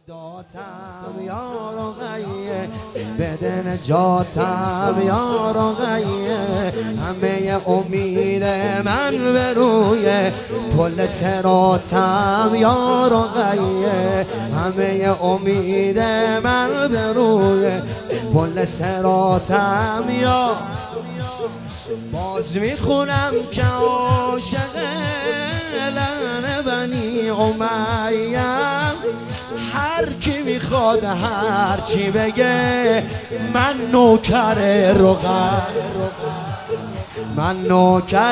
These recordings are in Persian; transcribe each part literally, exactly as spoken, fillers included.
دادم یا رقیه، بده نجاتم یا رقیه. همه امید من به روی پل صراطم یا رقیه، همه امید من به روی پل صراطم یا. باز میخونم که عاشق لعن بنی امیه، هر کی میخواد هر چی بگه، من نوکر رقیه، من نوکر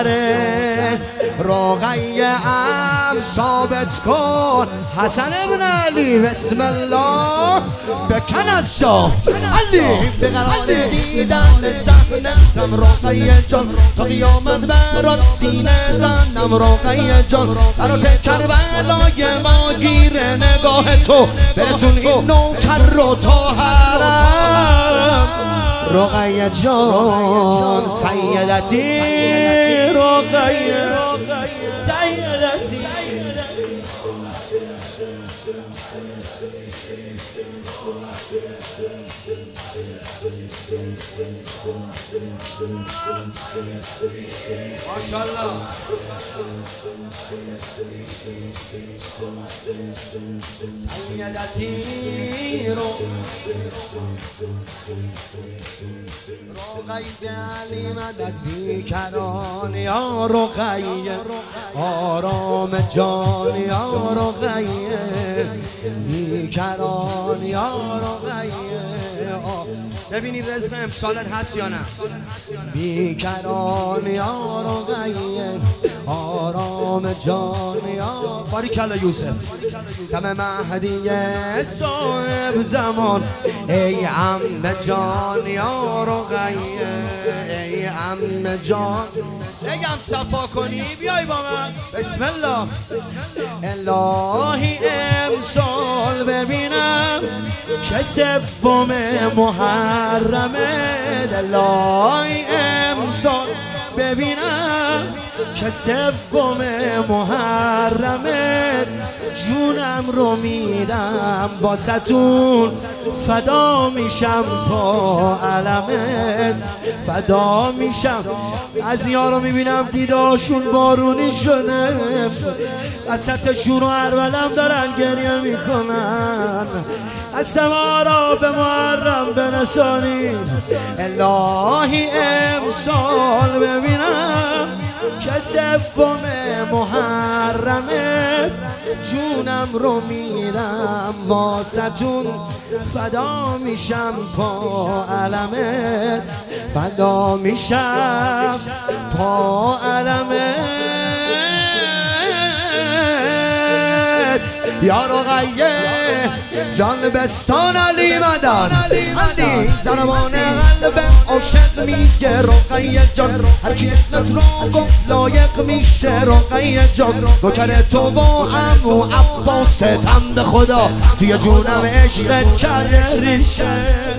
رقیه ام. ثابت کن حسن ابن علی بسم الله بکن از جا علی بقرار دیدن صحنتم رقیه جان، تا قیامت برات سینه زنم رقیه جان. برات کربلای ما گیر نگاه تو، برسون این نوکر رو تا حرم رقیه جان. سیدتی رقیه سیدتی ماشاءالله. سیدتی رقیه علی مدد بیکران یا رقیه، آرام جان یا رقیه، بیکران یا رقیه. ببینید رزق امسالت هست یا نه؟ بیکران یا رقیه، آرام جان یا. باریکلا یوسف دم مهدی صاحب زمان، ای عم جان یا رقیه، ای عم جان. بگم صفا کنی بیای با من بسم الله. الهی امسال ببینم که سوم محرمه، الهی امسال ببینم که سوم محرمه، جونم رو میدم باستون، فدا میشم با علمت، فدا میشم. از یارو میبینم دیداشون بارونی شده، وسطشون رو ارولم دارن گریه میکنن، از ما را به محرم برسانید. الهی امسال ببینم که سوم محرمت، جونم رو میدم واسطون، فدا میشم با علمت، فدا میشم با علمت یا رقیه جان بستان علی مدن. علی زنبان قلب عاشق میگه رقیه جان، هر کی اسمت رو گفت لایق میشه رقیه جان. نوکر تو با عمو عباس تمد خدا، توی جونم عشقت کرده ریشه.